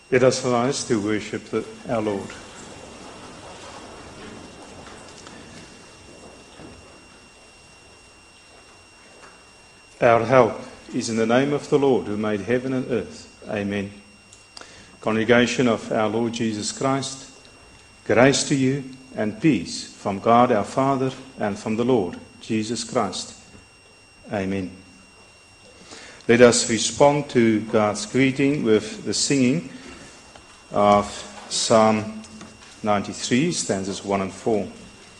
Let us rise to worship our Lord. Our help is in the name of the Lord who made heaven and earth. Amen. Congregation of our Lord Jesus Christ, grace to you and peace from God our Father and from the Lord Jesus Christ. Amen. Let us respond to God's greeting with the singing of Psalm 93, stanzas 1 and 4.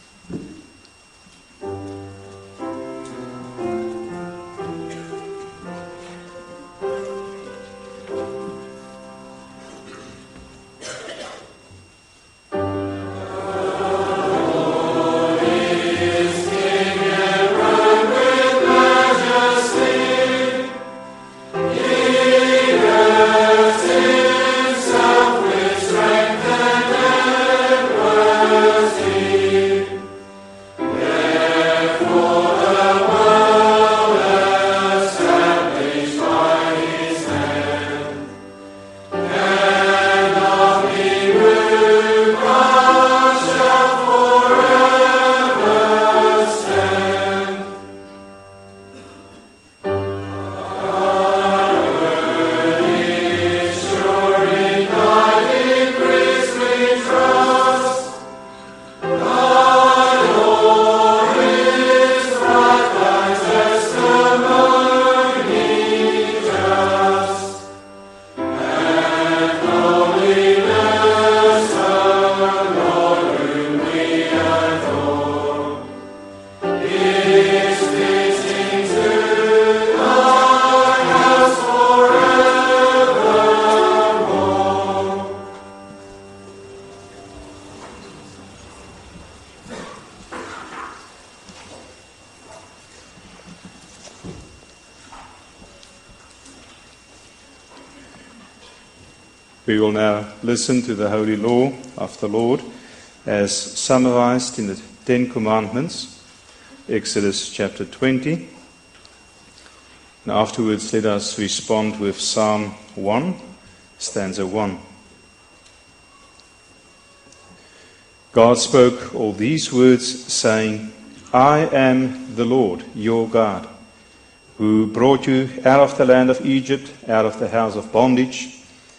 We will now listen to the holy law of the Lord as summarized in the Ten Commandments, Exodus chapter 20. And afterwards let us respond with Psalm 1, stanza 1. God spoke all these words, saying, I am the Lord, your God, who brought you out of the land of Egypt, out of the house of bondage.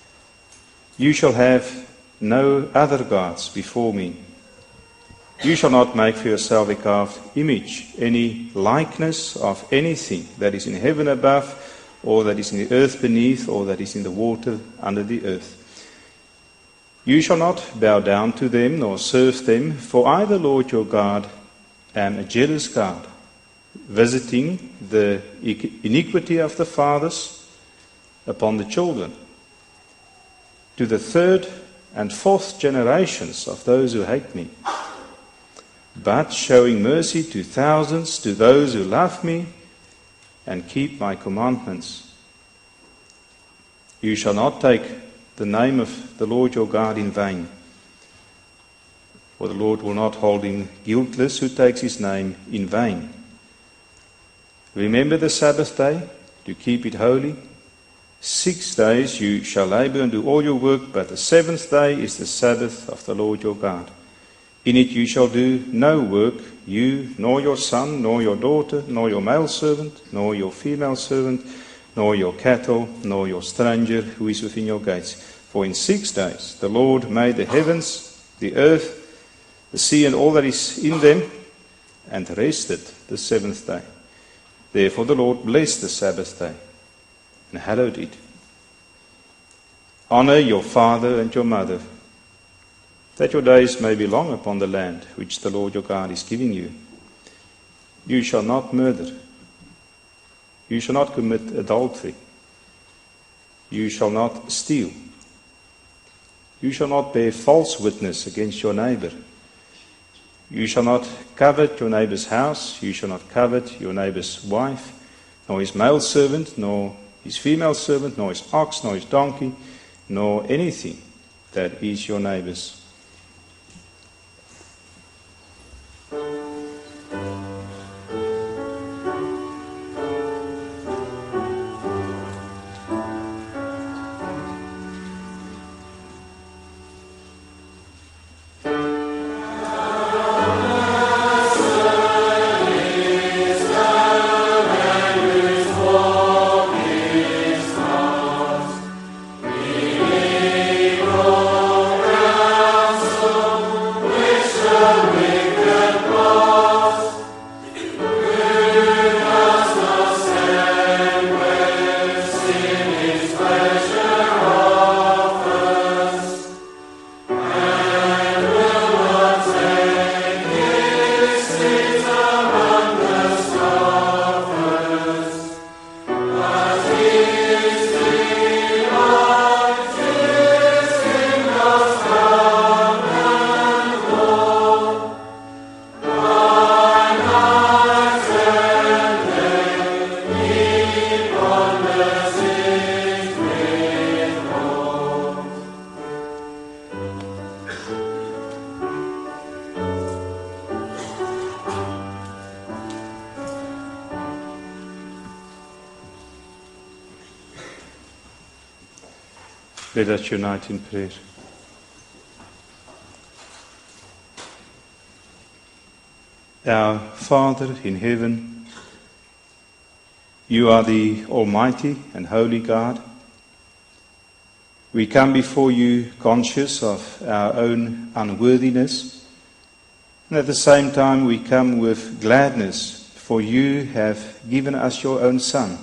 You shall have no other gods before me. You shall not make for yourself a carved image, any likeness of anything that is in heaven above, or that is in the earth beneath, or that is in the water under the earth. You shall not bow down to them, nor serve them, for I, the Lord your God, am a jealous God, visiting the iniquity of the fathers upon the children, to the third and fourth generations of those who hate me, but showing mercy to thousands, to those who love me and keep my commandments. You shall not take the name of the Lord your God in vain, for the Lord will not hold him guiltless who takes his name in vain. Remember the Sabbath day, to keep it holy. 6 days you shall labor and do all your work, but the seventh day is the Sabbath of the Lord your God. In it you shall do no work, you, nor your son, nor your daughter, nor your male servant, nor your female servant, nor your cattle, nor your stranger who is within your gates. For in 6 days the Lord made the heavens, the earth, the sea, and all that is in them, and rested the seventh day. Therefore the Lord blessed the Sabbath day and hallowed it. Honor your father and your mother, that your days may be long upon the land which the Lord your God is giving you. You shall not murder. You shall not commit adultery. You shall not steal. You shall not bear false witness against your neighbor. You shall not covet your neighbor's house. You shall not covet your neighbor's wife, nor his male servant, nor his female servant, nor his ox, nor his donkey, nor anything that is your neighbor's. Let us unite in prayer. Our Father in heaven, you are the Almighty and Holy God. We come before you conscious of our own unworthiness, and at the same time we come with gladness, for you have given us your own Son,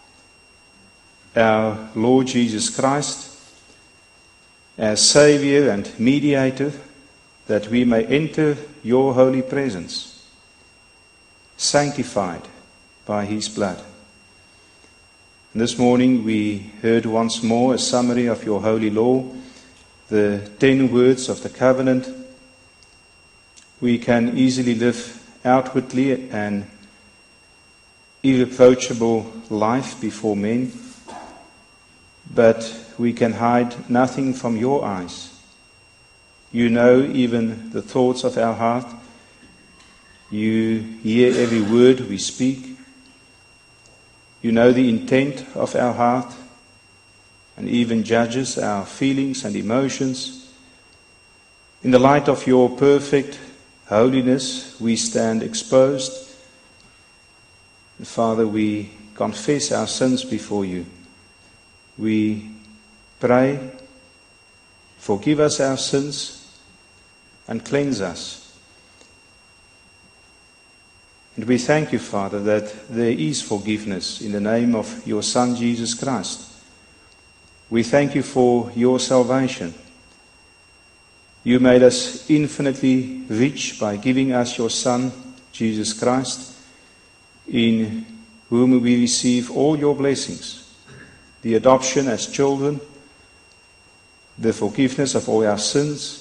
our Lord Jesus Christ, as Saviour and Mediator, that we may enter your holy presence, sanctified by his blood. And this morning we heard once more a summary of your holy law, the 10 words of the covenant. We can easily live outwardly an irreproachable life before men, but we can hide nothing from your eyes. You know even the thoughts of our heart. You hear every word we speak. You know the intent of our heart, and even judges our feelings and emotions. In the light of your perfect holiness, we stand exposed. And Father, we confess our sins before you. We pray, forgive us our sins and cleanse us. And we thank you, Father, that there is forgiveness in the name of your Son, Jesus Christ. We thank you for your salvation. You made us infinitely rich by giving us your Son, Jesus Christ, in whom we receive all your blessings. The adoption as children, the forgiveness of all our sins,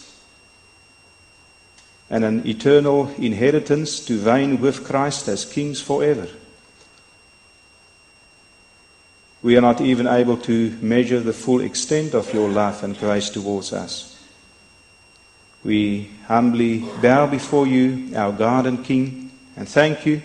and an eternal inheritance to reign with Christ as kings forever. We are not even able to measure the full extent of your love and grace towards us. We humbly bow before you, our God and King, and thank you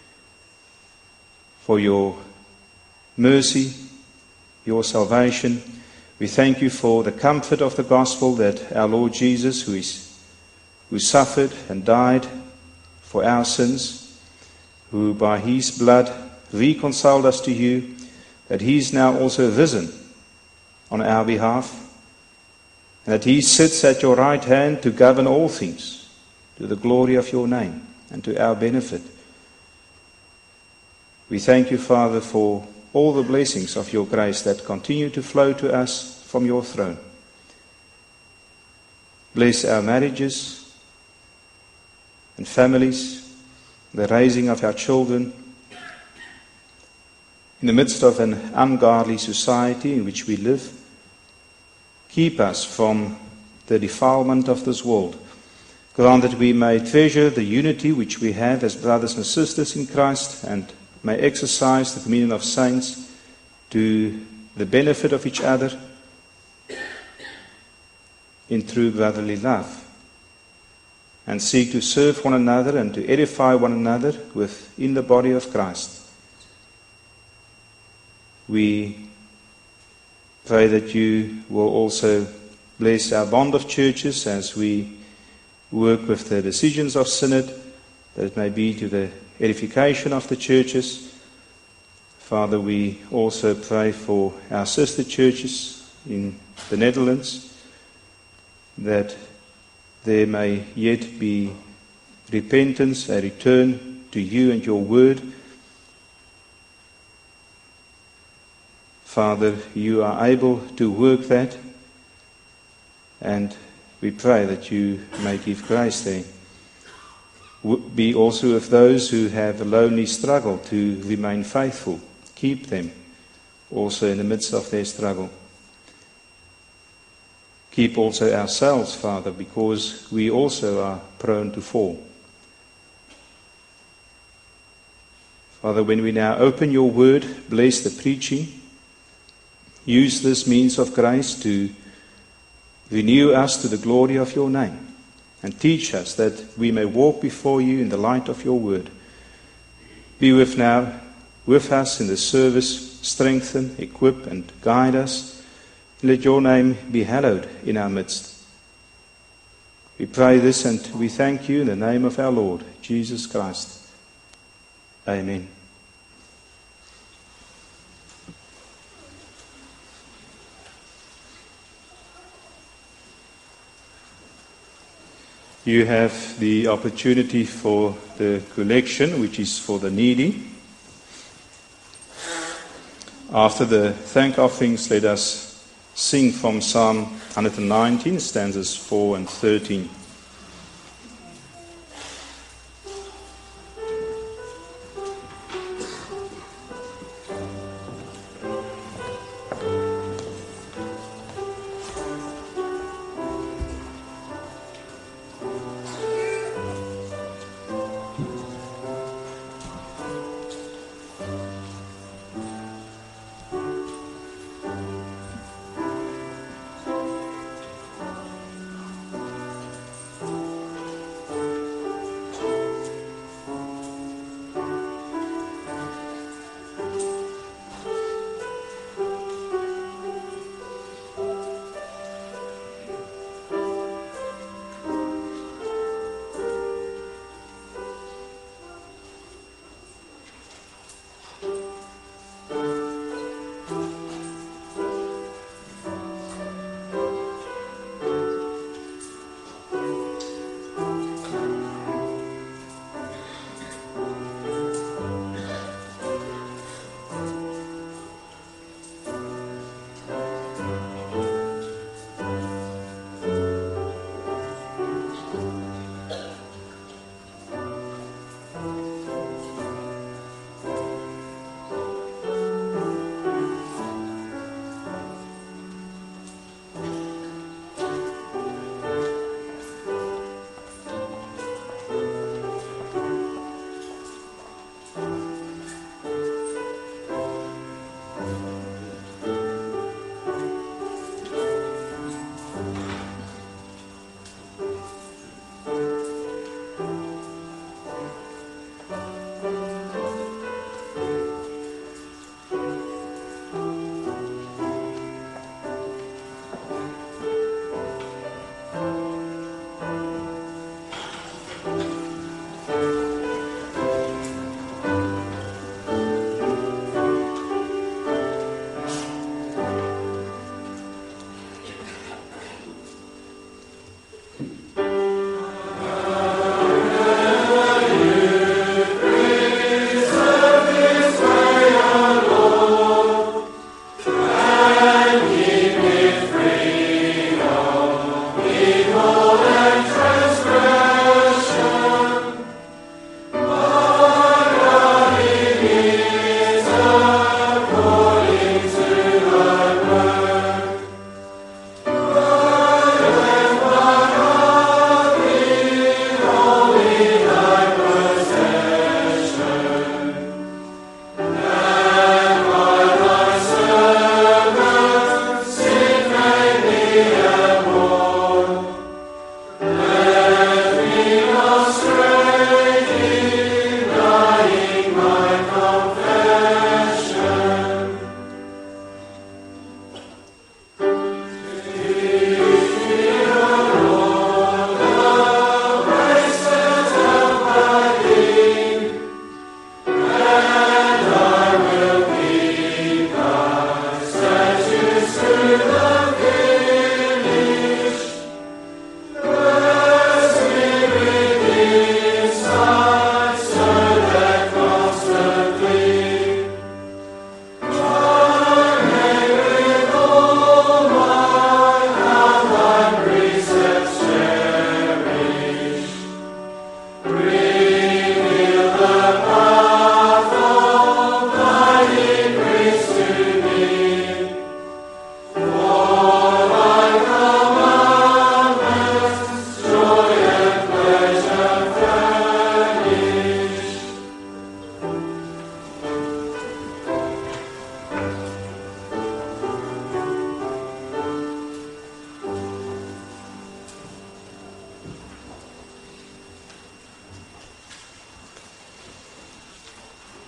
for your mercy, your salvation. We thank you for the comfort of the gospel that our Lord Jesus, who suffered and died for our sins, who by his blood reconciled us to you, that he is now also risen on our behalf, and that he sits at your right hand to govern all things, to the glory of your name and to our benefit. We thank you, Father, for all the blessings of your grace that continue to flow to us from your throne. Bless our marriages and families, the raising of our children. In the midst of an ungodly society in which we live, keep us from the defilement of this world. Grant that we may treasure the unity which we have as brothers and sisters in Christ, and may exercise the communion of saints to the benefit of each other in true brotherly love, and seek to serve one another and to edify one another within the body of Christ. We pray that you will also bless our bond of churches as we work with the decisions of Synod, that it may be to the edification of the churches. Father, we also pray for our sister churches in the Netherlands, that there may yet be repentance, a return to you and your word. Father, you are able to work that, and we pray that you may give grace there. Be also with those who have a lonely struggle to remain faithful. Keep them also in the midst of their struggle. Keep also ourselves, Father, because we also are prone to fall. Father, when we now open your word, bless the preaching. Use this means of grace to renew us to the glory of your name, and teach us that we may walk before you in the light of your word. Be with us in the service, strengthen, equip, and guide us. Let your name be hallowed in our midst. We pray this and we thank you in the name of our Lord, Jesus Christ. Amen. You have the opportunity for the collection, which is for the needy. After the thank offerings, let us sing from Psalm 119, stanzas 4 and 13.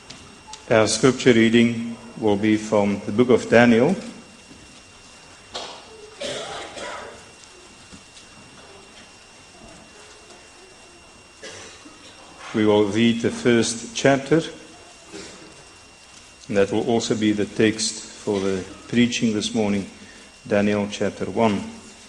Our scripture reading will be from the book of Daniel, We will read the first chapter, and that will also be the text for the preaching this morning, Daniel chapter 1.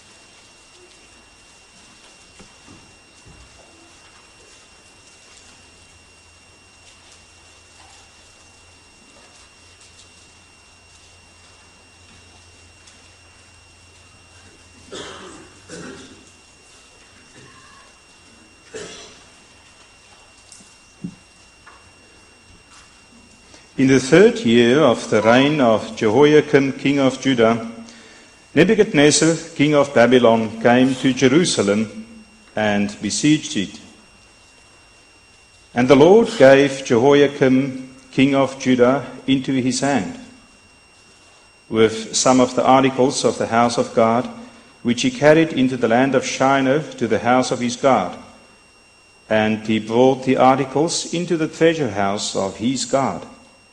In the 3rd year of the reign of Jehoiakim, king of Judah, Nebuchadnezzar, king of Babylon, came to Jerusalem and besieged it. And the Lord gave Jehoiakim, king of Judah, into his hand, with some of the articles of the house of God, which he carried into the land of Shinar to the house of his God. And he brought the articles into the treasure house of his God.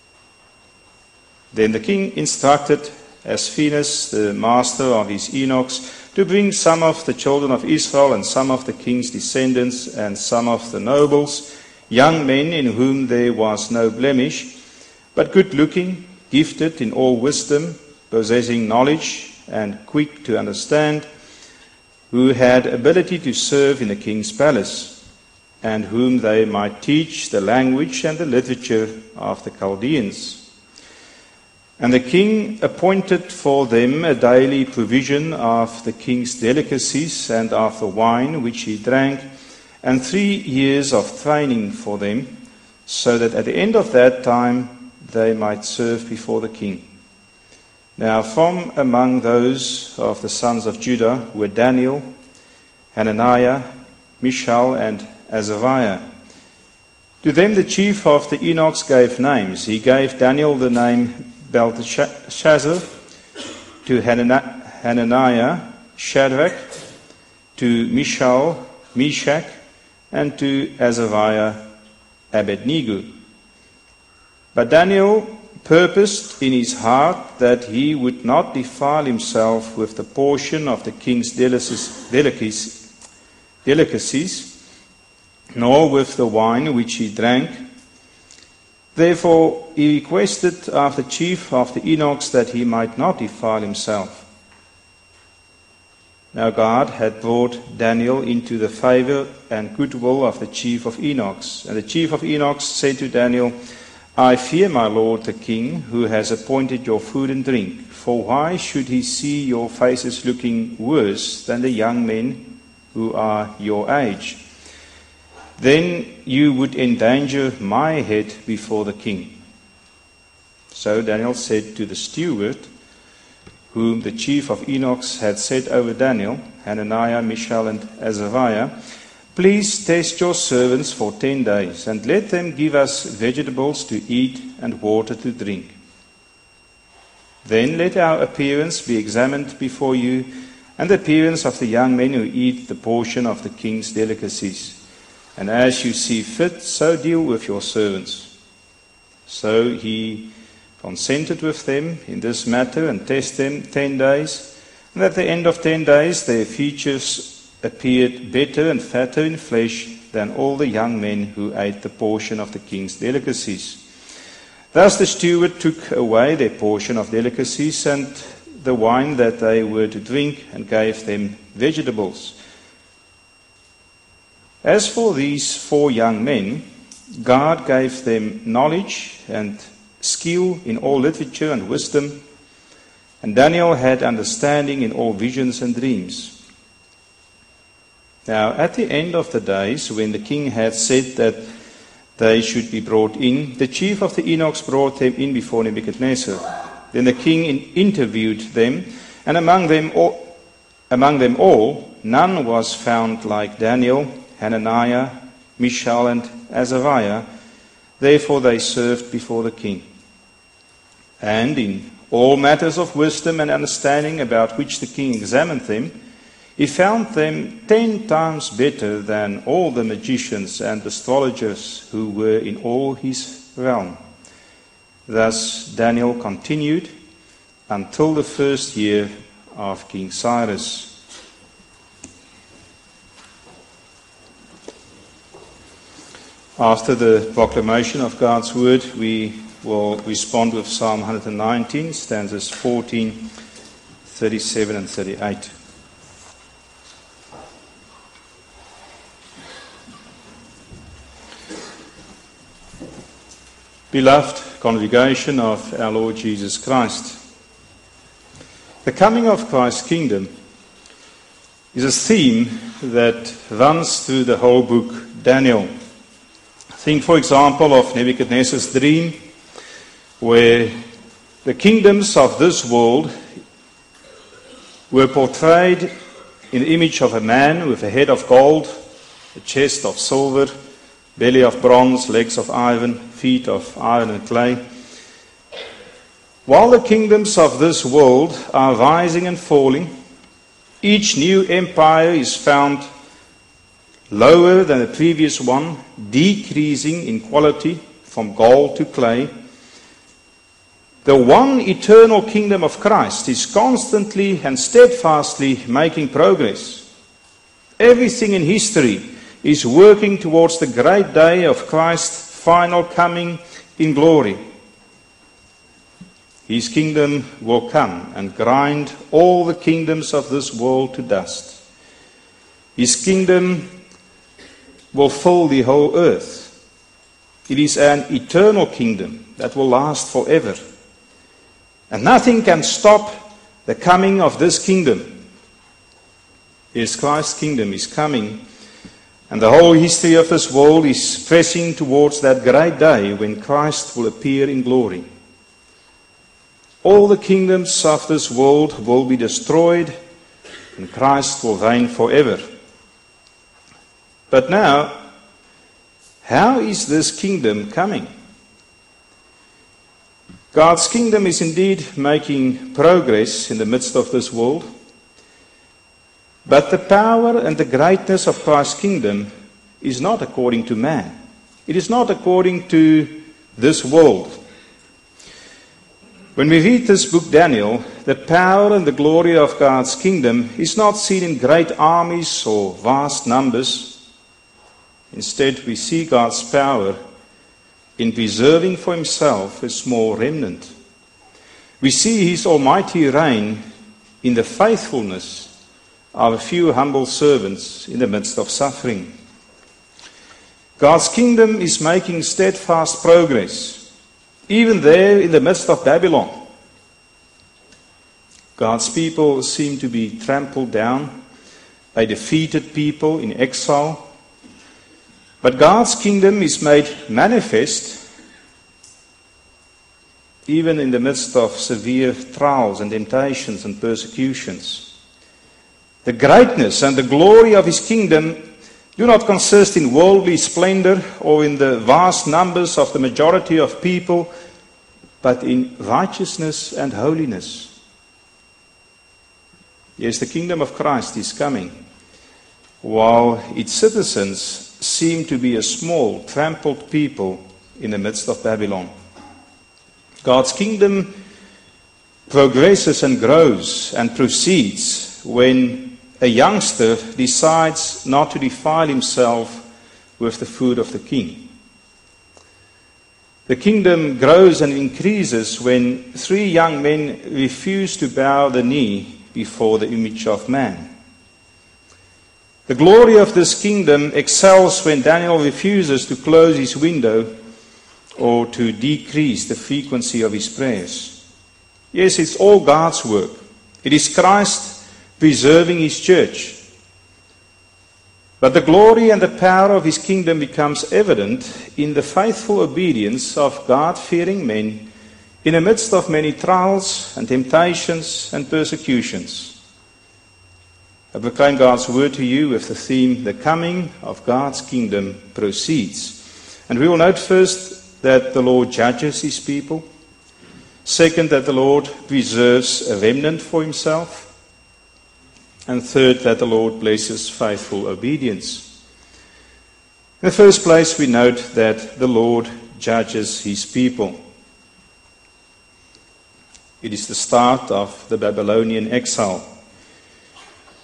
Then the king instructed Ashpenaz, the master of his eunuchs, to bring some of the children of Israel and some of the king's descendants and some of the nobles, young men in whom there was no blemish, but good-looking, gifted in all wisdom, possessing knowledge and quick to understand, who had ability to serve in the king's palace, and whom they might teach the language and the literature of the Chaldeans. And the king appointed for them a daily provision of the king's delicacies and of the wine which he drank, and 3 years of training for them, so that at the end of that time they might serve before the king. Now from among those of the sons of Judah were Daniel, Hananiah, Mishael, and Azariah. To them the chief of the eunuchs gave names. He gave Daniel the name Belteshazzar, to Hananiah, Shadrach, to Mishael, Meshach, and to Azariah, Abednego. But Daniel purposed in his heart that he would not defile himself with the portion of the king's delicacies, nor with the wine which he drank. Therefore he requested of the chief of the eunuchs that he might not defile himself. Now God had brought Daniel into the favor and goodwill of the chief of eunuchs. And the chief of eunuchs said to Daniel, I fear my lord the king, who has appointed your food and drink. For why should he see your faces looking worse than the young men who are your age? Then you would endanger my head before the king. So Daniel said to the steward, whom the chief of eunuchs had set over Daniel, Hananiah, Mishael, and Azariah, Please test your servants for 10 days, and let them give us vegetables to eat and water to drink. Then let our appearance be examined before you, and the appearance of the young men who eat the portion of the king's delicacies. And as you see fit, so deal with your servants. So he consented with them in this matter and tested them 10 days. And at the end of 10 days, their features appeared better and fatter in flesh than all the young men who ate the portion of the king's delicacies. Thus the steward took away their portion of delicacies and the wine that they were to drink, and gave them vegetables. As for these 4 young men, God gave them knowledge and skill in all literature and wisdom, and Daniel had understanding in all visions and dreams. Now, at the end of the days, when the king had said that they should be brought in, the chief of the eunuchs brought them in before Nebuchadnezzar. Then the king interviewed them, and among them all, none was found like Daniel, Hananiah, Mishael, and Azariah. Therefore they served before the king. And in all matters of wisdom and understanding about which the king examined them, he found them 10 times better than all the magicians and astrologers who were in all his realm. Thus Daniel continued until the 1st year of King Cyrus. After the proclamation of God's word, we will respond with Psalm 119, stanzas 14, 37 and 38. Beloved congregation of our Lord Jesus Christ, the coming of Christ's kingdom is a theme that runs through the whole book Daniel. Think, for example, of Nebuchadnezzar's dream, where the kingdoms of this world were portrayed in the image of a man with a head of gold, a chest of silver, belly of bronze, legs of iron, feet of iron and clay. While the kingdoms of this world are rising and falling, each new empire is found lower than the previous one, decreasing in quality from gold to clay. The one eternal kingdom of Christ is constantly and steadfastly making progress. Everything in history is working towards the great day of Christ's final coming in glory. His kingdom will come and grind all the kingdoms of this world to dust. His kingdom will fill the whole earth. It is an eternal kingdom that will last forever. And nothing can stop the coming of this kingdom. Yes, Christ's kingdom is coming, and the whole history of this world is pressing towards that great day when Christ will appear in glory. All the kingdoms of this world will be destroyed, and Christ will reign forever. But now, how is this kingdom coming? God's kingdom is indeed making progress in the midst of this world, but the power and the greatness of Christ's kingdom is not according to man. It is not according to this world. When we read this book, Daniel, the power and the glory of God's kingdom is not seen in great armies or vast numbers. Instead, we see God's power in preserving for himself a small remnant. We see his almighty reign in the faithfulness of a few humble servants in the midst of suffering. God's kingdom is making steadfast progress, even there in the midst of Babylon. God's people seem to be trampled down by defeated people in exile. But God's kingdom is made manifest even in the midst of severe trials and temptations and persecutions. The greatness and the glory of his kingdom do not consist in worldly splendor or in the vast numbers of the majority of people, but in righteousness and holiness. Yes, the kingdom of Christ is coming, while its citizens seem to be a small, trampled people in the midst of Babylon. God's kingdom progresses and grows and proceeds when a youngster decides not to defile himself with the food of the king. The kingdom grows and increases when 3 young men refuse to bow the knee before the image of man. The glory of this kingdom excels when Daniel refuses to close his window or to decrease the frequency of his prayers. Yes, it's all God's work. It is Christ preserving his church. But the glory and the power of his kingdom becomes evident in the faithful obedience of God-fearing men in the midst of many trials and temptations and persecutions. I proclaim God's word to you with the theme, the coming of God's kingdom proceeds. And we will note first that the Lord judges his people. Second, that the Lord preserves a remnant for himself. And third, that the Lord blesses faithful obedience. In the first place, we note that the Lord judges his people. It is the start of the Babylonian exile.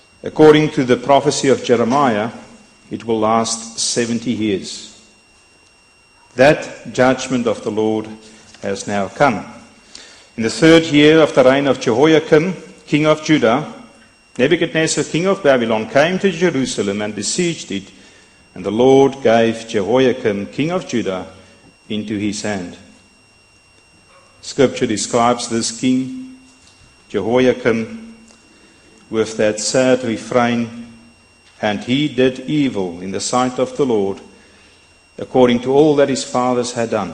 According to the prophecy of Jeremiah, it will last 70 years. That judgment of the Lord has now come. In the 3rd year of the reign of Jehoiakim, king of Judah, Nebuchadnezzar, king of Babylon, came to Jerusalem and besieged it, and the Lord gave Jehoiakim, king of Judah, into his hand. Scripture describes this king, Jehoiakim, with that sad refrain, and he did evil in the sight of the Lord, according to all that his fathers had done.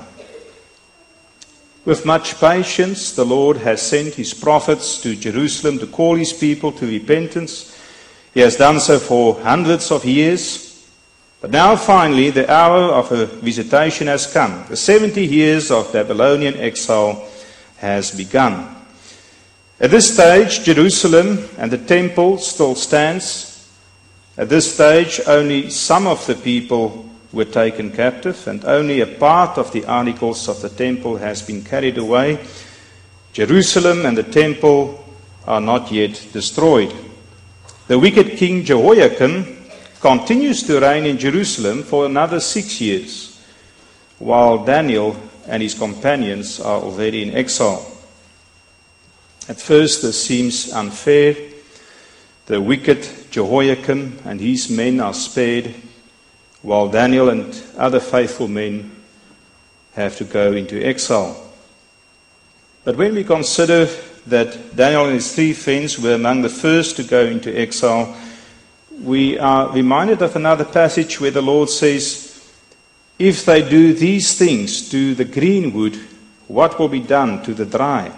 With much patience, the Lord has sent his prophets to Jerusalem to call his people to repentance. He has done so for hundreds of years. But now finally the hour of a visitation has come. The 70 years of Babylonian exile has begun. At this stage, Jerusalem and the temple still stands. At this stage, only some of the people were taken captive, and only a part of the articles of the temple has been carried away. Jerusalem and the temple are not yet destroyed. The wicked king Jehoiakim continues to reign in Jerusalem for another 6 years, while Daniel and his companions are already in exile. At first this seems unfair. The wicked Jehoiakim and his men are spared, while Daniel and other faithful men have to go into exile. But when we consider that Daniel and his 3 friends were among the first to go into exile, we are reminded of another passage where the Lord says, if they do these things to the green wood, what will be done to the dry?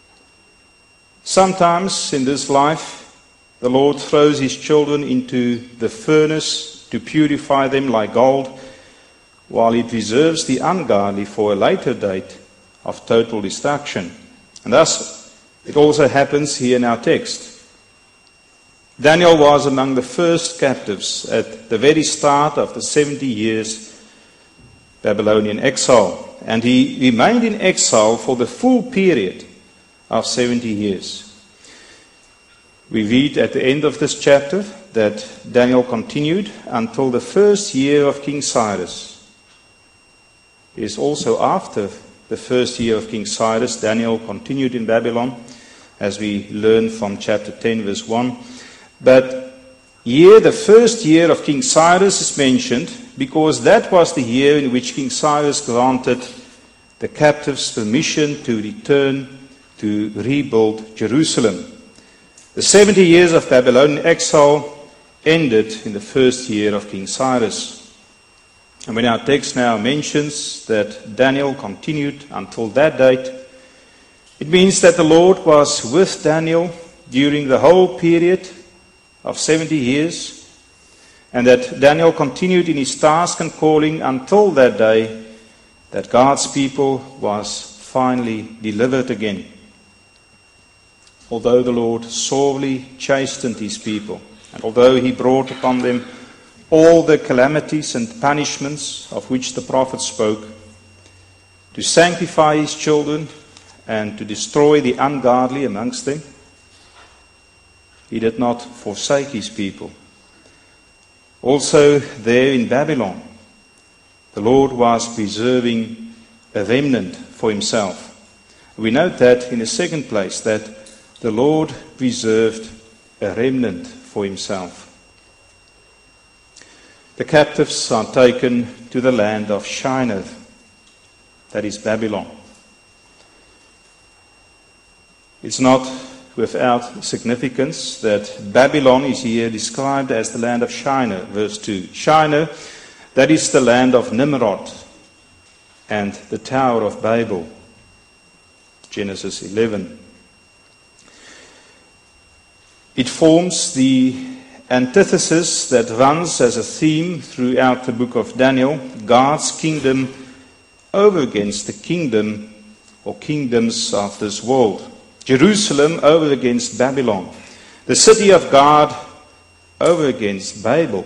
Sometimes in this life, the Lord throws his children into the furnace to purify them like gold, while it reserves the ungodly for a later date of total destruction. And thus, it also happens here in our text. Daniel was among the first captives at the very start of the 70 years Babylonian exile, and he remained in exile for the full period of 70 years. We read at the end of this chapter that Daniel continued until the 1st year of King Cyrus. It is also after the 1st year of King Cyrus, Daniel continued in Babylon, as we learn from chapter 10, verse 1. But here the 1st year of King Cyrus is mentioned because that was the year in which King Cyrus granted the captives permission to return to rebuild Jerusalem. The 70 years of Babylonian exile ended in the 1st year of King Cyrus. And when our text now mentions that Daniel continued until that date, it means that the Lord was with Daniel during the whole period of 70 years, and that Daniel continued in his task and calling until that day that God's people was finally delivered again. Although the Lord sorely chastened his people, and although he brought upon them all the calamities and punishments of which the prophet spoke, to sanctify his children and to destroy the ungodly amongst them, he did not forsake his people. Also there in Babylon, the Lord was preserving a remnant for himself. We note that in the second place, that the Lord preserved a remnant for himself. The captives are taken to the land of Shinar, that is Babylon. It's not without significance that Babylon is here described as the land of Shinar, verse 2. Shinar, that is the land of Nimrod and the Tower of Babel, Genesis 11. It forms the antithesis that runs as a theme throughout the book of Daniel, God's kingdom over against the kingdom or kingdoms of this world. Jerusalem over against Babylon. The city of God over against Babel.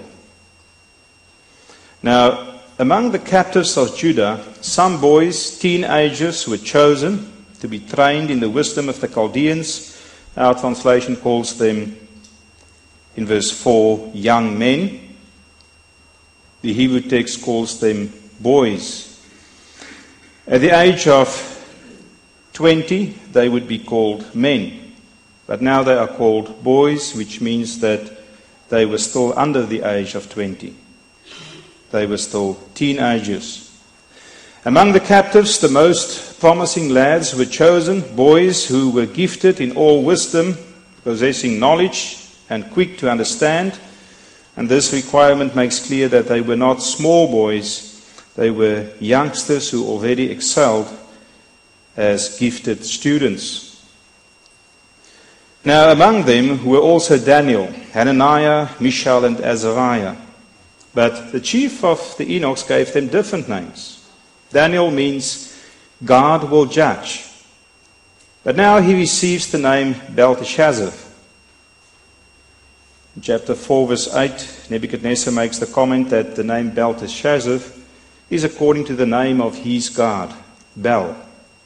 Now, among the captives of Judah, some boys, teenagers, were chosen to be trained in the wisdom of the Chaldeans. Our translation calls them, in verse 4, young men. The Hebrew text calls them boys. At the age of 20, they would be called men. But now they are called boys, which means that they were still under the age of 20. They were still teenagers. Among the captives, the most promising lads were chosen, boys who were gifted in all wisdom, possessing knowledge and quick to understand. And this requirement makes clear that they were not small boys. They were youngsters who already excelled as gifted students. Now among them were also Daniel, Hananiah, Mishael and Azariah. But the chief of the eunuchs gave them different names. Daniel means God will judge. But now he receives the name Belteshazzar. In chapter 4 verse 8, Nebuchadnezzar makes the comment that the name Belteshazzar is according to the name of his god, Bel.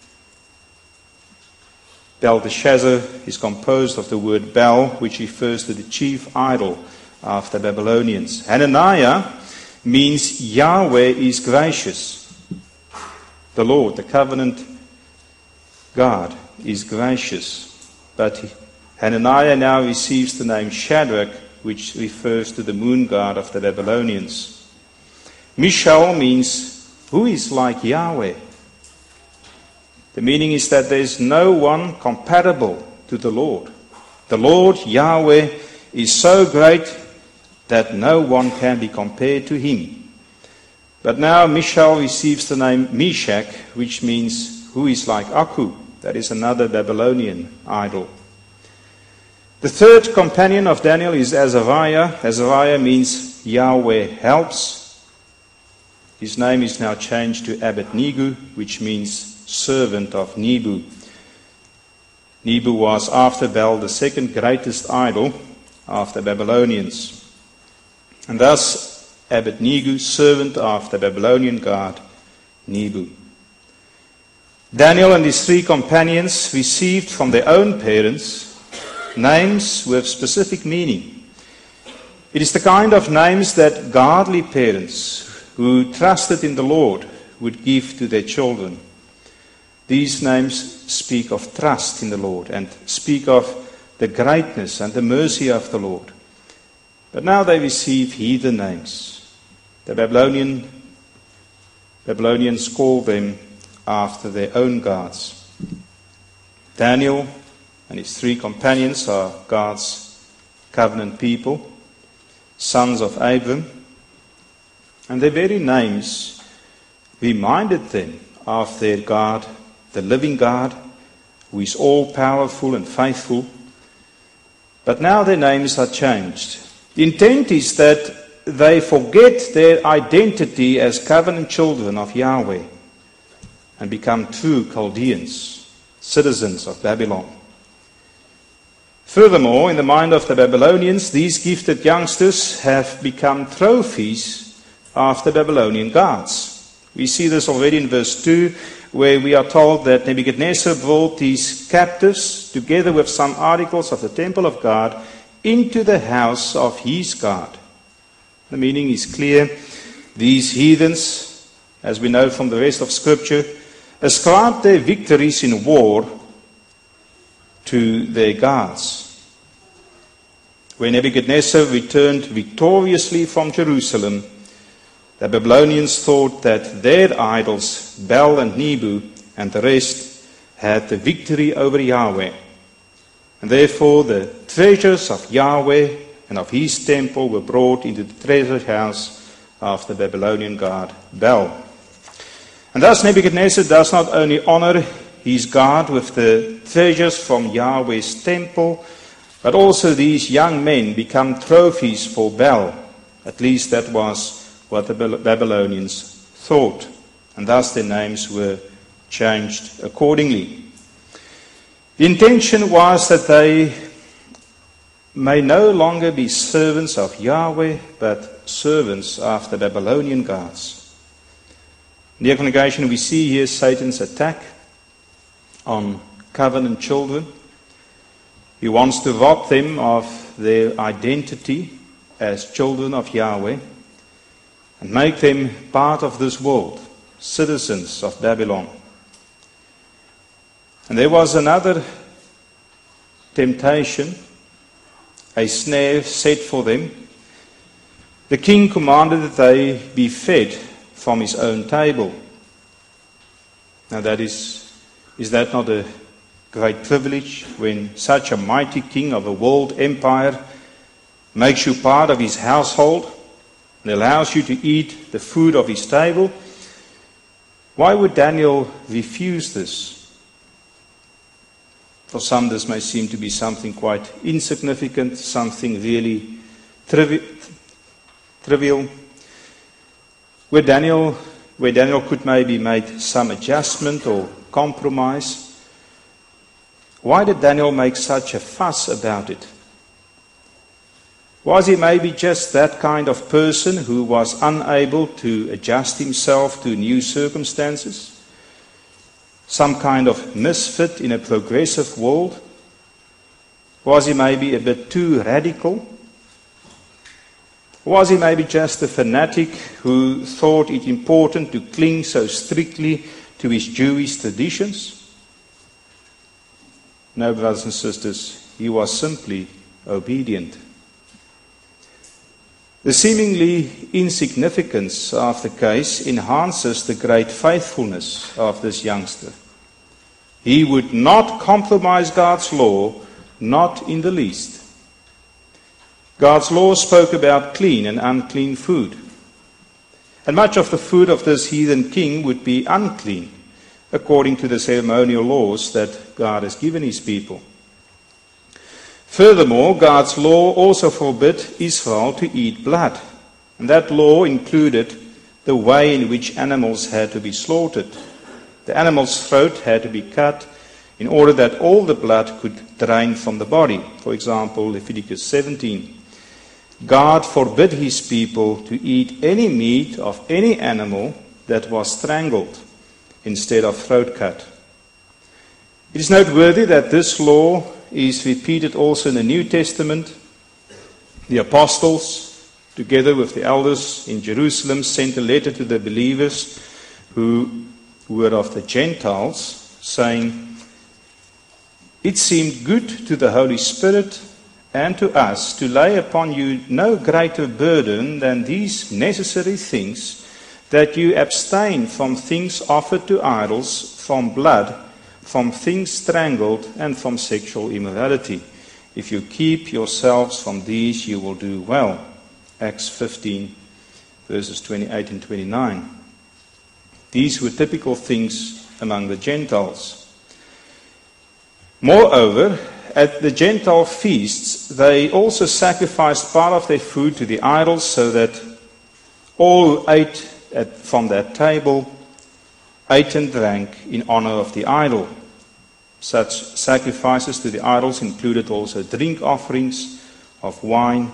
Belteshazzar is composed of the word Bel, which refers to the chief idol of the Babylonians. Hananiah means Yahweh is gracious. The Lord, the covenant God, is gracious. But Hananiah now receives the name Shadrach, which refers to the moon god of the Babylonians. Mishael means who is like Yahweh. The meaning is that there is no one comparable to the Lord. The Lord, Yahweh, is so great that no one can be compared to him. But now Mishael receives the name Meshach, which means who is like Aku. That is another Babylonian idol. The third companion of Daniel is Azariah. Azariah means Yahweh helps. His name is now changed to Abednego, which means servant of Nebu. Nebu was after Bel the second greatest idol of the Babylonians. And thus Abednego, servant of the Babylonian god Nebu. Daniel and his three companions received from their own parents names with specific meaning. It is the kind of names that godly parents who trusted in the Lord would give to their children. These names speak of trust in the Lord and speak of the greatness and the mercy of the Lord. But now they receive heathen names. The Babylonians call them after their own gods. Daniel and his three companions are God's covenant people, sons of Abram, and their very names reminded them of their God, the living God, who is all-powerful and faithful. But now their names are changed. The intent is that they forget their identity as covenant children of Yahweh and become true Chaldeans, citizens of Babylon. Furthermore, in the mind of the Babylonians, these gifted youngsters have become trophies of the Babylonian gods. We see this already in verse 2, where we are told that Nebuchadnezzar brought these captives, together with some articles of the temple of God, into the house of his God. The meaning is clear. These heathens, as we know from the rest of Scripture, ascribed their victories in war to their gods. When Nebuchadnezzar returned victoriously from Jerusalem, the Babylonians thought that their idols, Bel and Nebu and the rest, had the victory over Yahweh. And therefore the treasures of Yahweh and of his temple were brought into the treasure house of the Babylonian god Bel. And thus Nebuchadnezzar does not only honor his God with the treasures from Yahweh's temple, but also these young men become trophies for Bel. At least that was what the Babylonians thought. And thus their names were changed accordingly. The intention was that they may no longer be servants of Yahweh, but servants of the Babylonian gods. Dear congregation, we see here Satan's attack on covenant children. He wants to rob them of their identity as children of Yahweh and make them part of this world, citizens of Babylon. And there was another temptation, a snare set for them. The king commanded that they be fed from his own table. Now is that not a great privilege when such a mighty king of a world empire makes you part of his household and allows you to eat the food of his table? Why would Daniel refuse this? For some this may seem to be something quite insignificant, something really trivial, where Daniel could maybe make some adjustment or compromise. Why did Daniel make such a fuss about it? Was he maybe just that kind of person who was unable to adjust himself to new circumstances? Some kind of misfit in a progressive world? Was he maybe a bit too radical? Was he maybe just a fanatic who thought it important to cling so strictly to his Jewish traditions? No, brothers and sisters, he was simply obedient. The seemingly insignificance of the case enhances the great faithfulness of this youngster. He would not compromise God's law, not in the least. God's law spoke about clean and unclean food. And much of the food of this heathen king would be unclean, according to the ceremonial laws that God has given his people. Furthermore, God's law also forbid Israel to eat blood. And that law included the way in which animals had to be slaughtered. The animal's throat had to be cut in order that all the blood could drain from the body. For example, Leviticus 17. God forbid his people to eat any meat of any animal that was strangled instead of throat cut. It is noteworthy that this law is repeated also in the New Testament. The apostles, together with the elders in Jerusalem, sent a letter to the believers who were of the Gentiles, saying, "It seemed good to the Holy Spirit and to us to lay upon you no greater burden than these necessary things, that you abstain from things offered to idols, from blood, from things strangled, and from sexual immorality. If you keep yourselves from these, you will do well." Acts 15, verses 28 and 29. These were typical things among the Gentiles. Moreover, at the Gentile feasts, they also sacrificed part of their food to the idols, so that all who ate from that table ate and drank in honor of the idol. Such sacrifices to the idols included also drink offerings of wine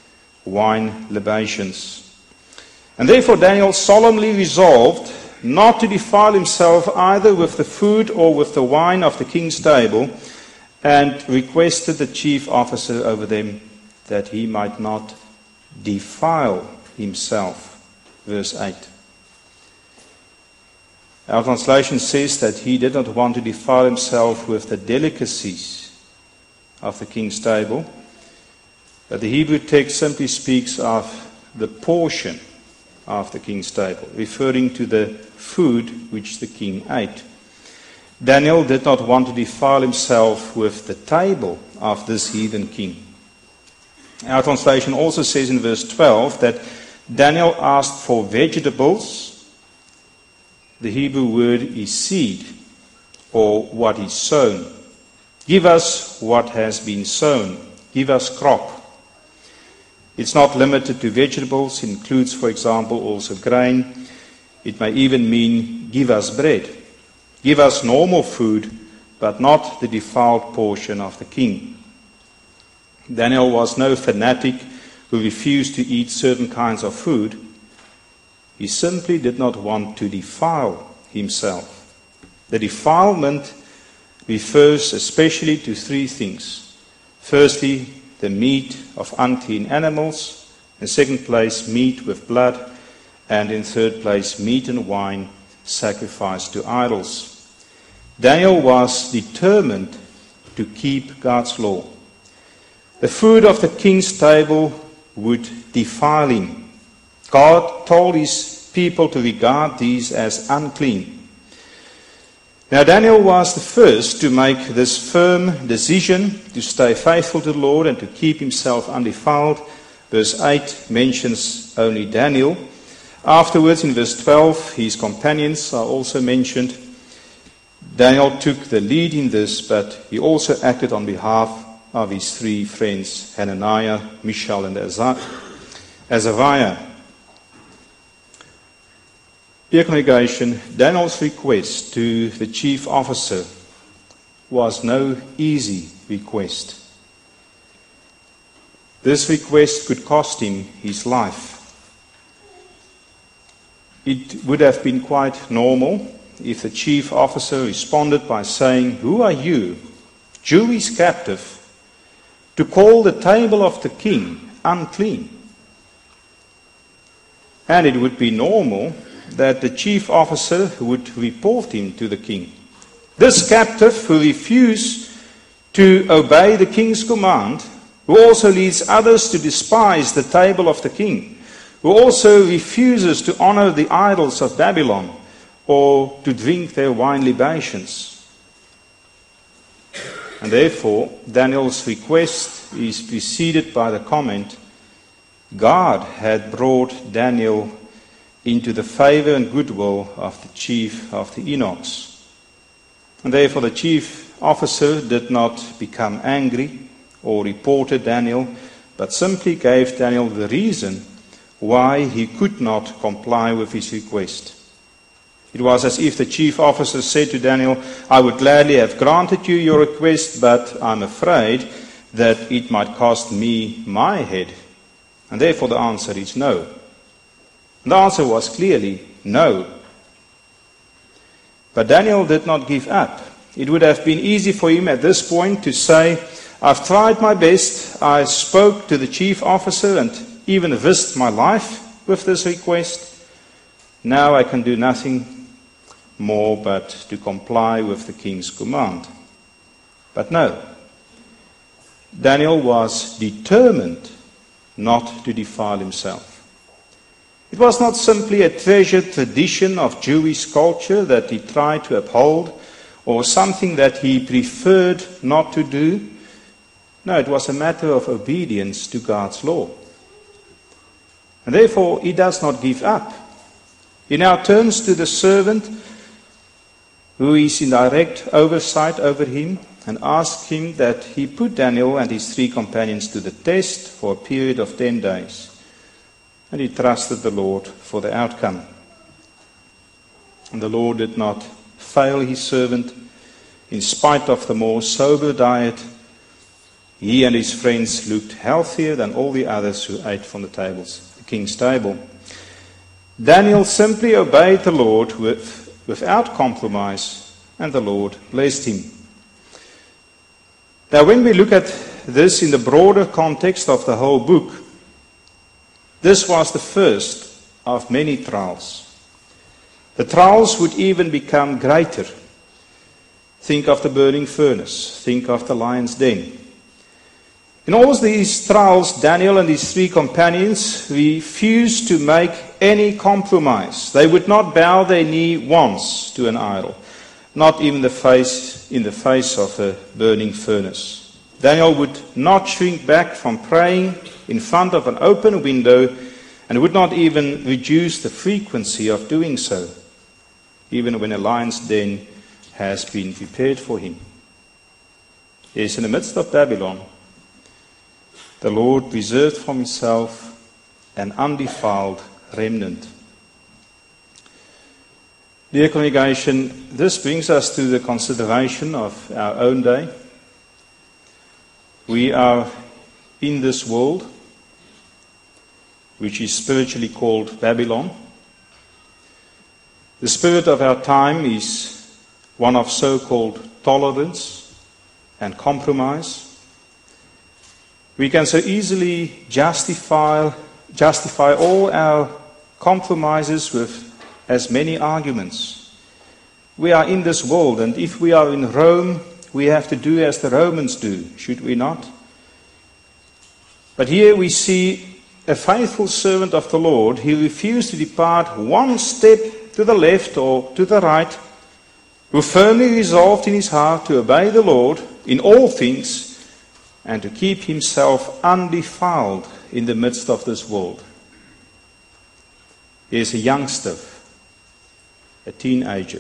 libations. And therefore Daniel solemnly resolved not to defile himself either with the food or with the wine of the king's table, and requested the chief officer over them that he might not defile himself. Verse 8. Our translation says that he did not want to defile himself with the delicacies of the king's table, but the Hebrew text simply speaks of the portion of the king's table, referring to the food which the king ate. Daniel did not want to defile himself with the table of this heathen king. Our translation also says in verse 12 that Daniel asked for vegetables. The Hebrew word is seed, or what is sown. Give us what has been sown. Give us crop. It's not limited to vegetables. It includes, for example, also grain. It may even mean give us bread. Give us normal food, but not the defiled portion of the king. Daniel was no fanatic who refused to eat certain kinds of food. He simply did not want to defile himself. The defilement refers especially to three things. Firstly, the meat of unclean animals. In second place, meat with blood. And in third place, meat and wine sacrificed to idols. Daniel was determined to keep God's law. The food of the king's table would defile him. God told his people to regard these as unclean. Now Daniel was the first to make this firm decision to stay faithful to the Lord and to keep himself undefiled. Verse 8 mentions only Daniel. Afterwards, in verse 12, his companions are also mentioned. Daniel took the lead in this, but he also acted on behalf of his three friends, Hananiah, Mishael, and Azariah. Dear congregation, Daniel's request to the chief officer was no easy request. This request could cost him his life. It would have been quite normal if the chief officer responded by saying, "Who are you, Jewish captive, to call the table of the king unclean?" And it would be normal that the chief officer would report him to the king. This captive who refused to obey the king's command, who also leads others to despise the table of the king, who also refuses to honor the idols of Babylon or to drink their wine libations. And therefore, Daniel's request is preceded by the comment, God had brought Daniel into the favor and goodwill of the chief of the eunuchs. And therefore the chief officer did not become angry or reported Daniel, but simply gave Daniel the reason why he could not comply with his request. It was as if the chief officer said to Daniel, "I would gladly have granted you your request, but I'm afraid that it might cost me my head." And therefore the answer is no. And the answer was clearly no. But Daniel did not give up. It would have been easy for him at this point to say, "I've tried my best. I spoke to the chief officer and even risked my life with this request. Now I can do nothing more but to comply with the king's command." But no. Daniel was determined not to defile himself. It was not simply a treasured tradition of Jewish culture that he tried to uphold, or something that he preferred not to do. No, it was a matter of obedience to God's law. And therefore, he does not give up. He now turns to the servant who is in direct oversight over him and asks him that he put Daniel and his three companions to the test for a period of 10 days. And he trusted the Lord for the outcome. And the Lord did not fail his servant. In spite of the more sober diet, he and his friends looked healthier than all the others who ate from the king's table. Daniel simply obeyed the Lord without compromise, and the Lord blessed him. Now, when we look at this in the broader context of the whole book, this was the first of many trials. The trials would even become greater. Think of the burning furnace. Think of the lion's den. In all these trials, Daniel and his three companions refused to make any compromise. They would not bow their knee once to an idol, not even in the face of a burning furnace. Daniel would not shrink back from praying in front of an open window and would not even reduce the frequency of doing so, even when a lion's den has been prepared for him. Yes, in the midst of Babylon, the Lord preserved for himself an undefiled remnant. Dear congregation, this brings us to the consideration of our own day. We are in this world, which is spiritually called Babylon. The spirit of our time is one of so-called tolerance and compromise. We can so easily justify all our compromises with has many arguments. We are in this world, and if we are in Rome, we have to do as the Romans do, should we not? But here we see a faithful servant of the Lord. He refused to depart one step to the left or to the right, who firmly resolved in his heart to obey the Lord in all things and to keep himself undefiled in the midst of this world. He is a youngster, a teenager.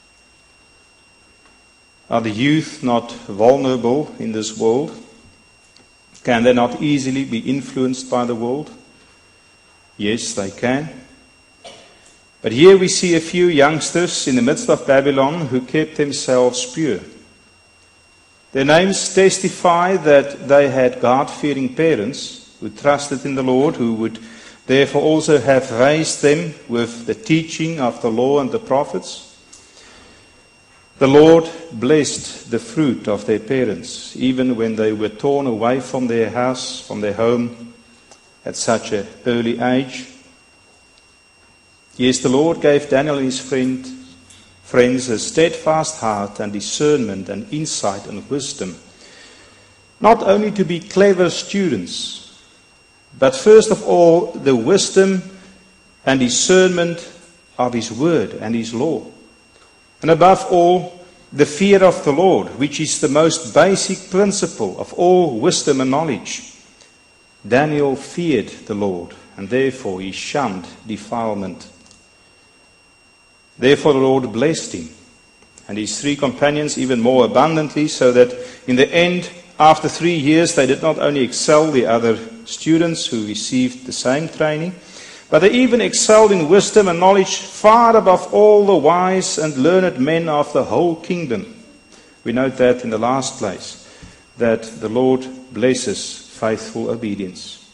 Are the youth not vulnerable in this world? Can they not easily be influenced by the world? Yes, they can. But here we see a few youngsters in the midst of Babylon who kept themselves pure. Their names testify that they had God-fearing parents who trusted in the Lord, who would therefore also have raised them with the teaching of the law and the prophets. The Lord blessed the fruit of their parents, even when they were torn away from their house, from their home, at such an early age. Yes, the Lord gave Daniel and his friends a steadfast heart and discernment and insight and wisdom, not only to be clever students, but first of all, the wisdom and discernment of His Word and His law. And above all, the fear of the Lord, which is the most basic principle of all wisdom and knowledge. Daniel feared the Lord, and therefore he shunned defilement. Therefore the Lord blessed him, and his 3 companions even more abundantly, so that in the end, after 3 years, they did not only excel the other students who received the same training, but they even excelled in wisdom and knowledge far above all the wise and learned men of the whole kingdom. We note that in the last place, that the Lord blesses faithful obedience.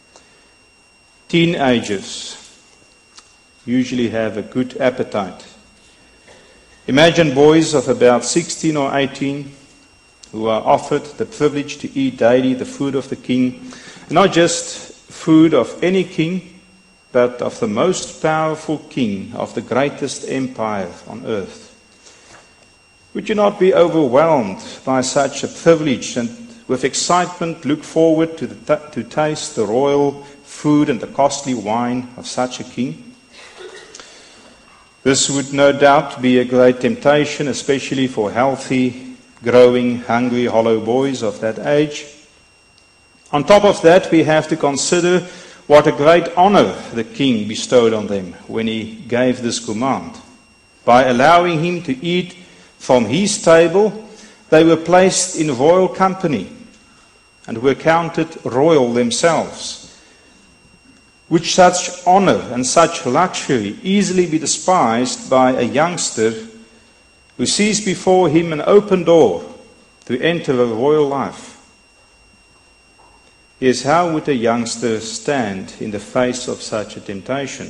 Teenagers usually have a good appetite. Imagine boys of about 16 or 18 who are offered the privilege to eat daily the food of the king, not just food of any king, but of the most powerful king of the greatest empire on earth. Would you not be overwhelmed by such a privilege and with excitement look forward to taste the royal food and the costly wine of such a king? This would no doubt be a great temptation, especially for healthy, growing, hungry, hollow boys of that age. On top of that, we have to consider what a great honor the king bestowed on them when he gave this command. By allowing him to eat from his table, they were placed in royal company and were counted royal themselves. Would such honor and such luxury easily be despised by a youngster who sees before him an open door to enter a royal life? Yes, how would a youngster stand in the face of such a temptation?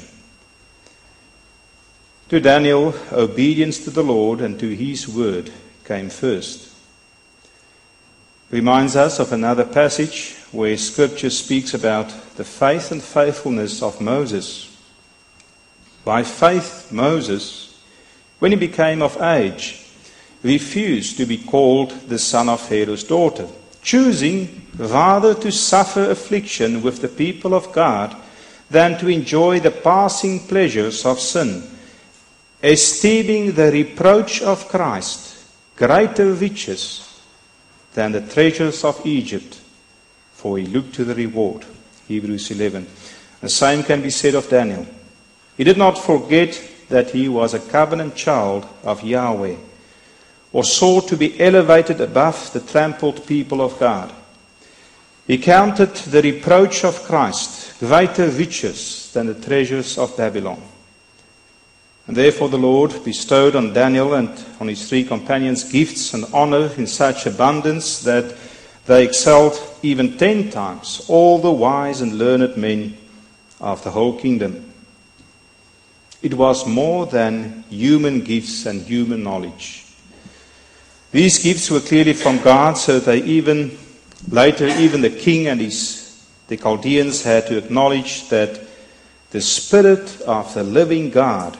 To Daniel, obedience to the Lord and to His word came first. Reminds us of another passage where Scripture speaks about the faith and faithfulness of Moses. By faith, Moses, when he became of age, refused to be called the son of Pharaoh's daughter, choosing rather to suffer affliction with the people of God than to enjoy the passing pleasures of sin, esteeming the reproach of Christ greater riches than the treasures of Egypt, for he looked to the reward. Hebrews 11. The same can be said of Daniel. He did not forget that he was a covenant child of Yahweh, or sought to be elevated above the trampled people of God. He counted the reproach of Christ greater riches than the treasures of Babylon. And therefore the Lord bestowed on Daniel and on his 3 companions gifts and honor in such abundance that they excelled even 10 times all the wise and learned men of the whole kingdom. It was more than human gifts and human knowledge. These gifts were clearly from God, so they even the king and the Chaldeans had to acknowledge that the Spirit of the living God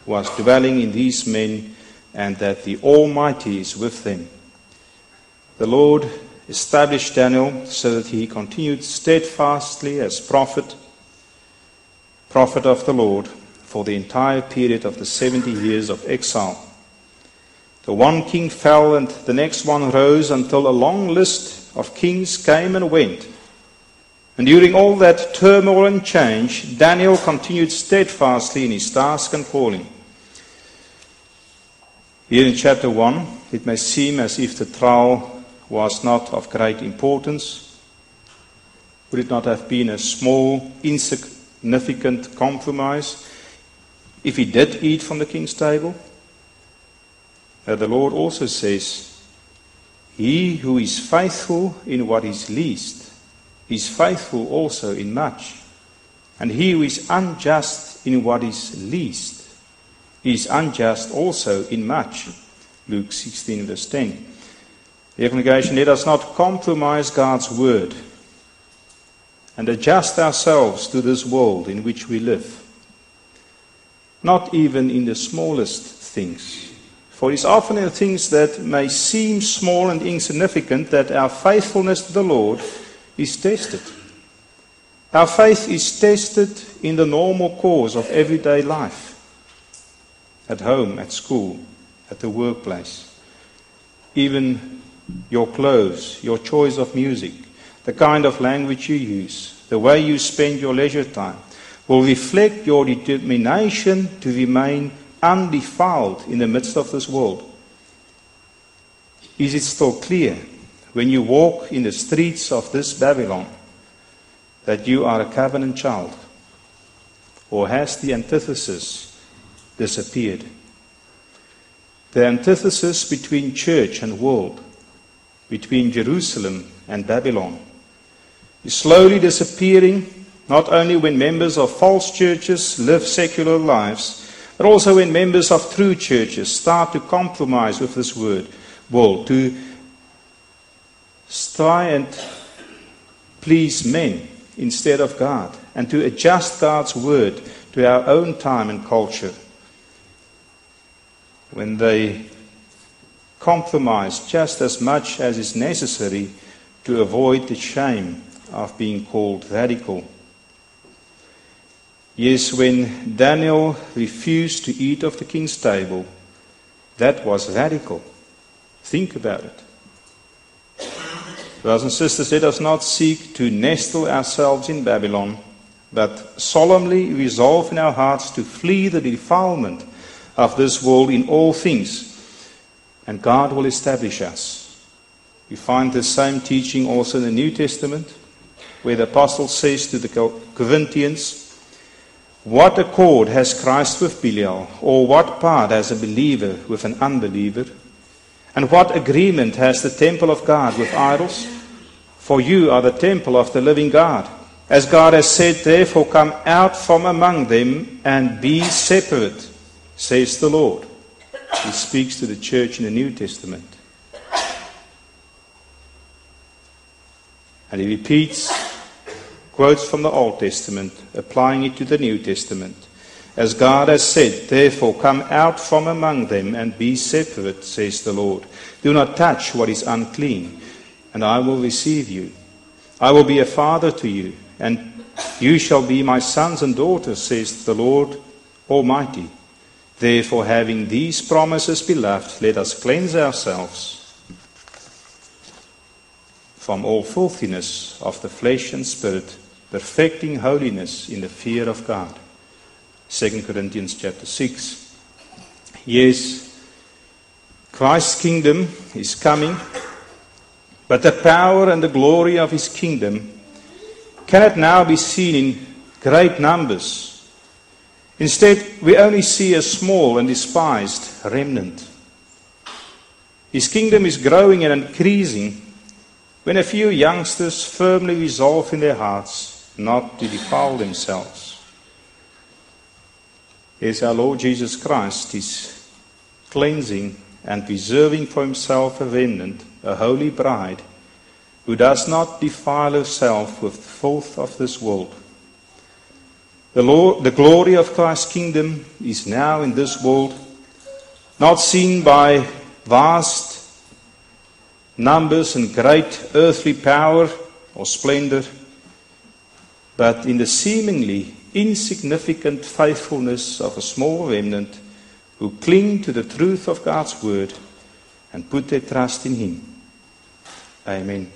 was dwelling in these men, and that the Almighty is with them. The Lord established Daniel so that he continued steadfastly as prophet of the Lord for the entire period of the 70 years of exile. The one king fell and the next one rose until a long list of kings came and went. And during all that turmoil and change, Daniel continued steadfastly in his task and calling. Here in chapter 1, it may seem as if the trial was not of great importance. Would it not have been a small, insignificant compromise if he did eat from the king's table? The Lord also says, "He who is faithful in what is least is faithful also in much. And he who is unjust in what is least is unjust also in much." Luke 16 verse 10. Dear congregation, let us not compromise God's word and adjust ourselves to this world in which we live. Not even in the smallest things. For it is often in the things that may seem small and insignificant that our faithfulness to the Lord is tested. Our faith is tested in the normal course of everyday life. At home, at school, at the workplace. Even your clothes, your choice of music, the kind of language you use, the way you spend your leisure time, will reflect your determination to remain undefiled in the midst of this world. Is it still clear when you walk in the streets of this Babylon that you are a covenant child? Or has the antithesis disappeared? The antithesis between church and world, between Jerusalem and Babylon, is slowly disappearing, not only when members of false churches live secular lives, but also when members of true churches start to compromise with this world, to try and please men instead of God, and to adjust God's word to our own time and culture. When they compromise just as much as is necessary to avoid the shame of being called radical. Yes, when Daniel refused to eat of the king's table, that was radical. Think about it. Brothers and sisters, let us not seek to nestle ourselves in Babylon, but solemnly resolve in our hearts to flee the defilement of this world in all things, and God will establish us. We find the same teaching also in the New Testament, where the apostle says to the Corinthians, "What accord has Christ with Belial, or what part has a believer with an unbeliever? And what agreement has the temple of God with idols? For you are the temple of the living God. As God has said, therefore come out from among them and be separate, says the Lord." He speaks to the church in the New Testament. And he repeats quotes from the Old Testament, applying it to the New Testament. As God has said, therefore come out from among them and be separate, says the Lord. Do not touch what is unclean, and I will receive you. I will be a father to you, and you shall be my sons and daughters, says the Lord Almighty. Therefore, having these promises, beloved, let us cleanse ourselves from all filthiness of the flesh and spirit, perfecting holiness in the fear of God. 2 Corinthians chapter 6. Yes, Christ's kingdom is coming, but the power and the glory of his kingdom cannot now be seen in great numbers. Instead, we only see a small and despised remnant. His kingdom is growing and increasing when a few youngsters firmly resolve in their hearts not to defile themselves. Yes, our Lord Jesus Christ is cleansing and preserving for himself a remnant, a holy bride, who does not defile herself with the filth of this world. The glory of Christ's kingdom is now in this world, not seen by vast numbers and great earthly power or splendor, but in the seemingly insignificant faithfulness of a small remnant who cling to the truth of God's word and put their trust in Him. Amen.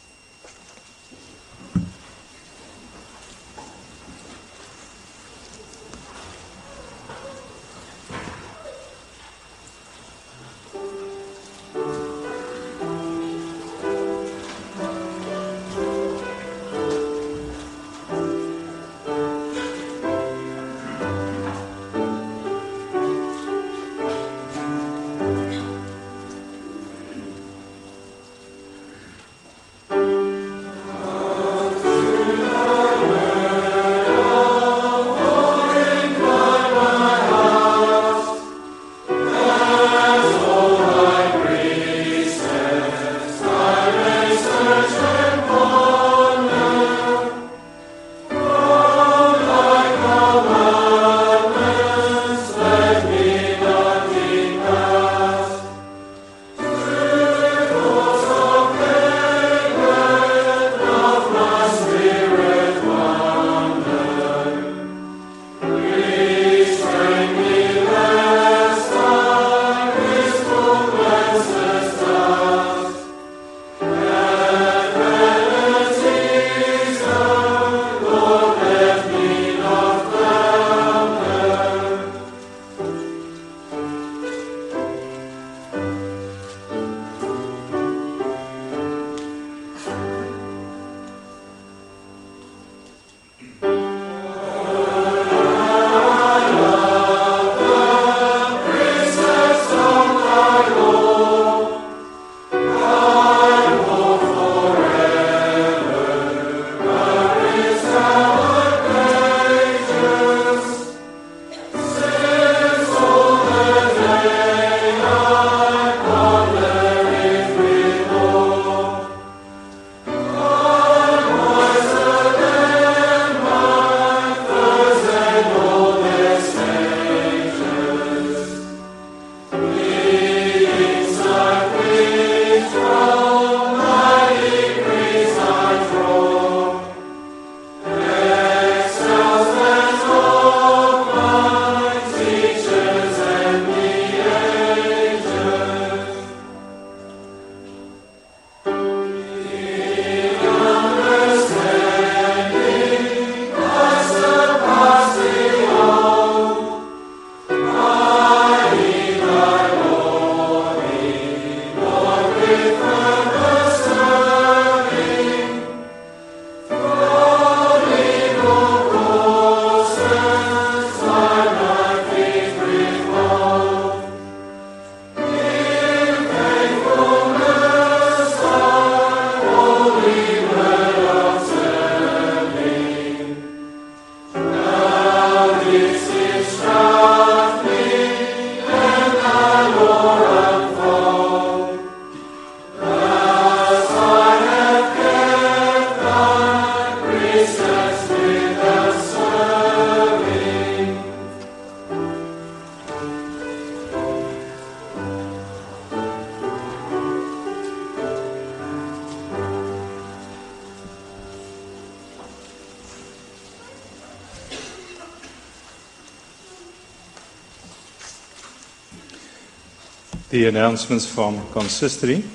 The announcements from consistory.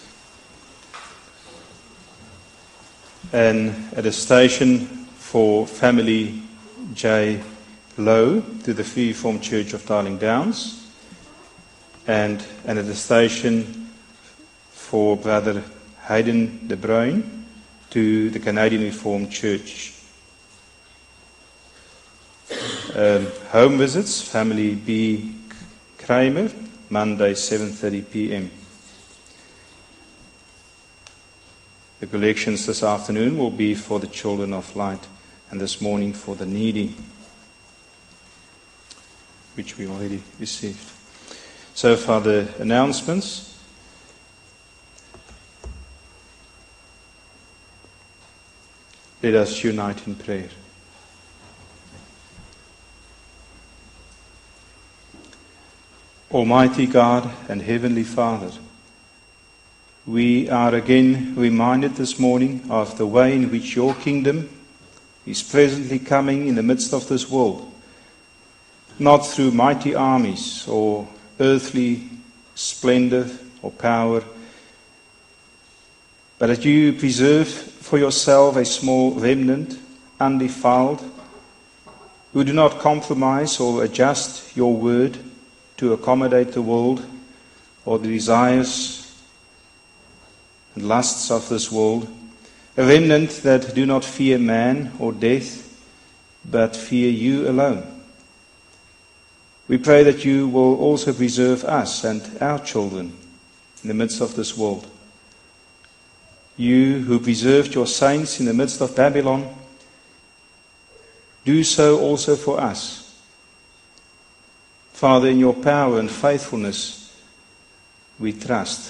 And at a station for family J. Lowe to the Free Reformed Church of Darling Downs, and at a station for Brother Hayden De Bruyn to the Canadian Reformed Church. Home visits, family B. Kramer, Monday 7:30 p.m. The collections this afternoon will be for the children of light, and this morning for the needy, which we already received. So far the announcements. Let us unite in prayer. Almighty God and Heavenly Father, we are again reminded this morning of the way in which your kingdom is presently coming in the midst of this world, not through mighty armies or earthly splendor or power, but that you preserve for yourself a small remnant, undefiled, who do not compromise or adjust your word to accommodate the world or the desires and lusts of this world, a remnant that do not fear man or death, but fear you alone. We pray that you will also preserve us and our children in the midst of this world. You who preserved your saints in the midst of Babylon, do so also for us. Father, in your power and faithfulness, we trust.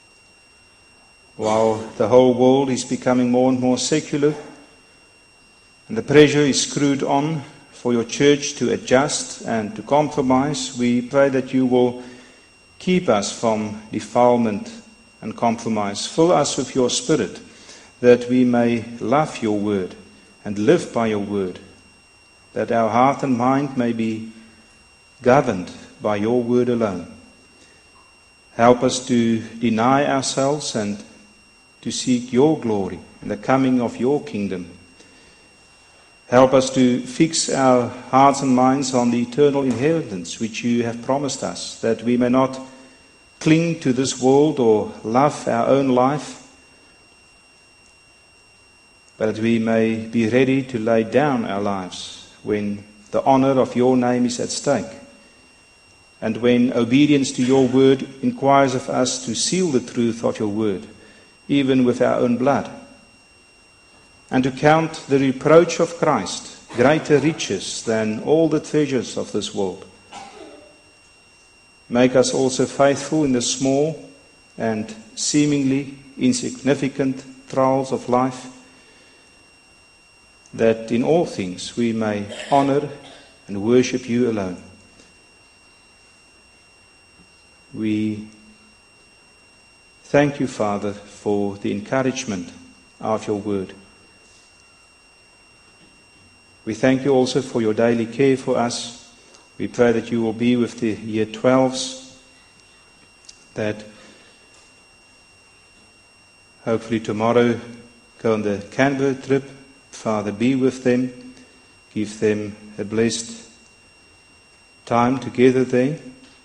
While the whole world is becoming more and more secular, and the pressure is screwed on for your church to adjust and to compromise, we pray that you will keep us from defilement and compromise. Fill us with your Spirit, that we may love your word and live by your word, that our heart and mind may be governed by your word alone. Help us to deny ourselves and to seek your glory and the coming of your kingdom. Help us to fix our hearts and minds on the eternal inheritance which you have promised us, that we may not cling to this world or love our own life, but that we may be ready to lay down our lives when the honor of your name is at stake, and when obedience to your word inquires of us to seal the truth of your word, even with our own blood, and to count the reproach of Christ greater riches than all the treasures of this world. Make us also faithful in the small and seemingly insignificant trials of life, that in all things we may honor and worship you alone. We thank you, Father, for the encouragement of your word. We thank you also for your daily care for us. We pray that you will be with the year 12s, that hopefully tomorrow go on the Canberra trip. Father, be with them. Give them a blessed time together there.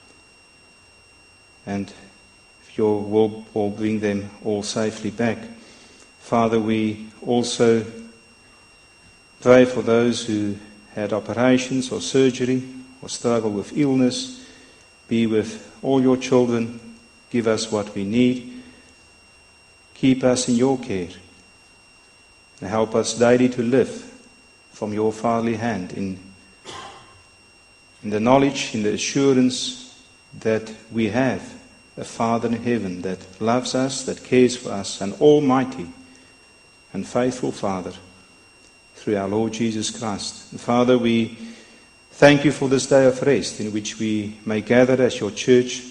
And your will will bring them all safely back. Father, we also pray for those who had operations or surgery or struggle with illness. Be with all your children. Give us what we need. Keep us in your care. And help us daily to live from your fatherly hand in the knowledge, in the assurance that we have a Father in heaven that loves us, that cares for us, an almighty and faithful Father through our Lord Jesus Christ. And Father, we thank you for this day of rest in which we may gather as your church.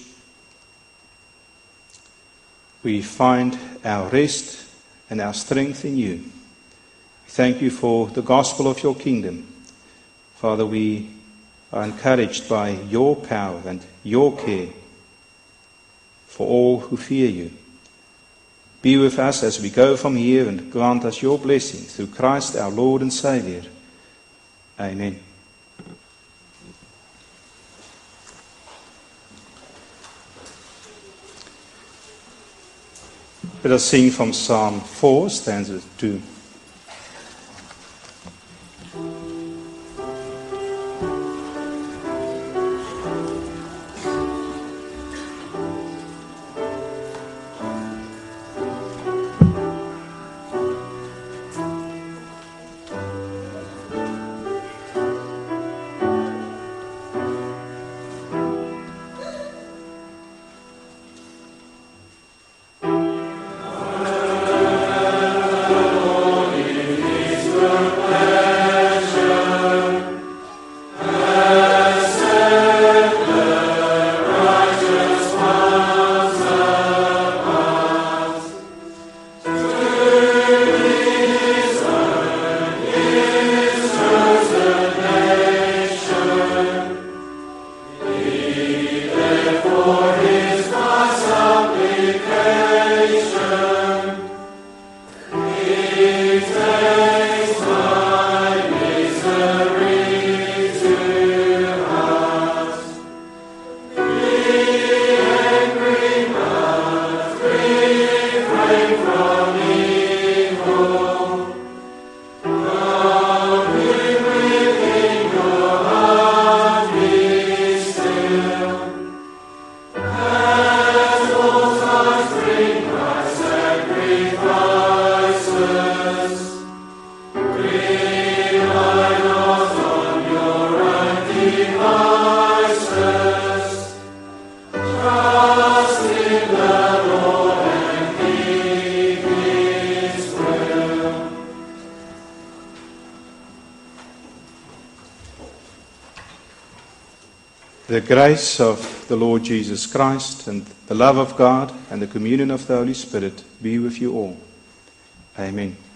We find our rest and our strength in you. Thank you for the gospel of your kingdom. Father, we are encouraged by your power and your care for all who fear you. Be with us as we go from here and grant us your blessing through Christ our Lord and Saviour. Amen. Let us sing from Psalm 4, stanza 2. The grace of the Lord Jesus Christ and the love of God and the communion of the Holy Spirit be with you all. Amen.